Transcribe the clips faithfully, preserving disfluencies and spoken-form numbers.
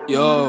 Yo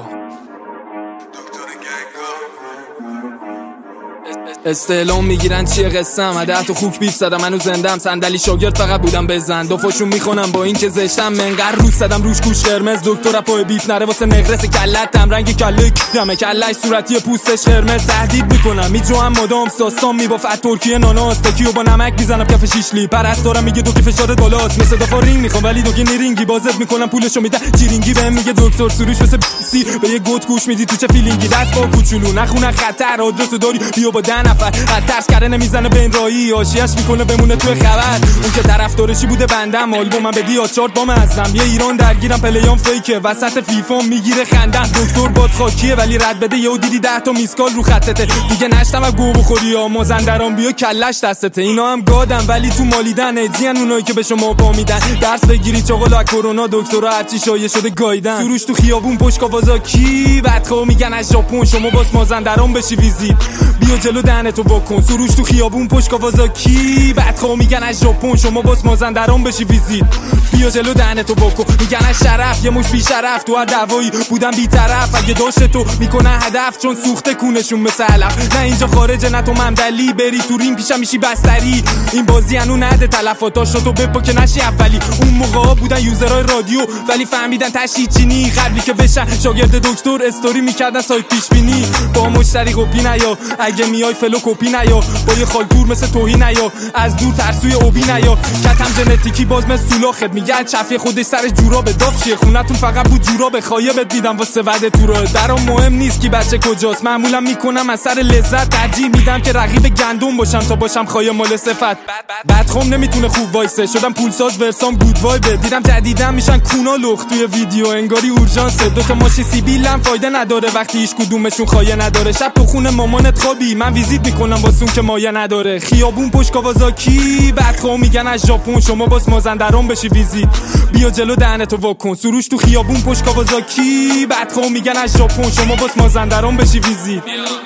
استعلام میگیرن چیه قسم عده تو خوک بیف زدم منو زندم صندلی شاگرد فقط بودم بزن دو فاشون میخونم با این که زشتم منقر روز زدم روش گوش قرمز دکتر پای بیف نره واسه نقرس کلتم رنگ کله دمه کلش صورتی پوستش قرمز تهدید میکنم میجوام مدام ساستان میبافت ترکیه ناناس تکیو با نمک میزنم کف شیشلی پرستارم میگه دوکی فشار بالاست مثل دفعه رینگ میخوام ولی دوکی نیرینگی بازت میکنم پولشو میدم چیرینگی بهم میگه دکتر سروش مثل سی به یه گوت گوش میدی تو چه فیلینگی دست با کوچولو نخونه خطر آدرسو داری بیا با ده نفر ترس کرده نمیزنه بین رایی آشیش میکنه بمونه توی خبر اون که طرفدارشی بوده بندم آلبومم بدی آچارت بام ازم یه ایران درگیرم پلیام فیکه وسط فیفا میگیره خندم دکتر باد خاکیه ولی رد بده یهو دیدی ده تا میسکال رو خطته دیگه نشتم گو بخوری یا مازندران بیا کلش دستته اینا هم گادن ولی تو مالیدن ادزین اونایی که به شما پا میدن درس بگیری چاقلا کرونا دکترا هرچی شایع شده گایدن سروش تو خیابون پشت کاوازاکی بدخو میگن از ژاپن شما باس مازندران بشی ویزیت بیا جلو دهنتو بکن سروش تو خیابون پشت کاوازاکی بدخو میگن از ژاپن شما باس مازندران بشی ویزیت بیا جلو دهنتو بکن میگن از شرف یه مش بی شرف تو دعوایی بودم بی طرف اگه داشت تو میکنه هدف چون سوخته کونشون مثل علف نه اینجا خارجه نه تو ممدلی بری تو ریم پیشم میشی بستری این بازی انو نده تلفاتاشو تو بپا که نشی اولی اون موقعا بودن یوزرای رادیو ولی فهمیدن تشی چینی قبلی که بشن شاگرد دکتر استوری میکردن سایت پیش بینی با مشتری کپی نیا اگه میای فلو کپی نیا با یه خالکور مثل توهی نیا از دور ترسوی اوبی نیا کتم ژنتیکی باز مثل سولاخت میگن چفی خودش سر جوراب داف چیه خونتون فقط بود جوراب خایبت میدم واسه وعده تو راه درام مهم نیست کی بچه کجاست معمولا میکنم از سر لذت ترجیح میدم که رقیب گندم باشم تا باشم خایه مال صفت بدخم نمیتونه خوب وایسه شدم پولساز ورسام گود وایب دیدم جدیدن میشن کونا لخت توی ویدیو انگاری اورژانس دو تا ماشی سیبیلم فایده نداره وقتی هیچ کدومشون خایه نداره شب تو خونه مامانت خوابی من ویزیت میکنم واسون که مایه نداره خیابون پشت کاوازاکی بدخو میگن از ژاپن شما باس مازندران بشی ویزیت بیا جلو دهنتو واکن سروش تو خیابون پشت کاوازاکی بدخو میگن از ژاپن شما باس مازندران بشی ویزیت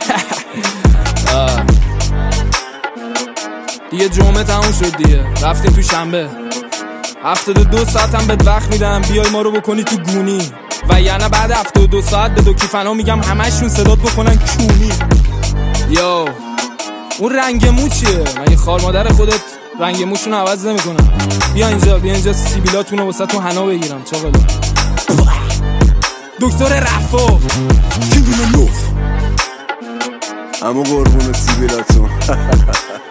دیگه جمعه تموم شد دیگه رفتیم تو شنبه هفتاد و دو ساعت هم بهت وقت میدم بیای ما رو بکنی تو گونی و یعنی بعد هفتاد و دو ساعت به دوکی فنا میگم همشون صدات بکنن کونی یو اون رنگ مو چیه؟ مگه خار مادر خودت رنگ موشون عوض نمیکنن بیا اینجا بیا اینجا سیبیلاتونو واسه تو حنا بگیرم چاقلا دکتر رفا کی دونه نوف اما قربون سیبیلاتون